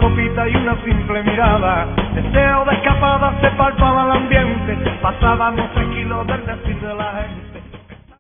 copita y una simple mirada, deseo de escapada se palpaba el ambiente, pasábamos tranquilos del decir de la gente.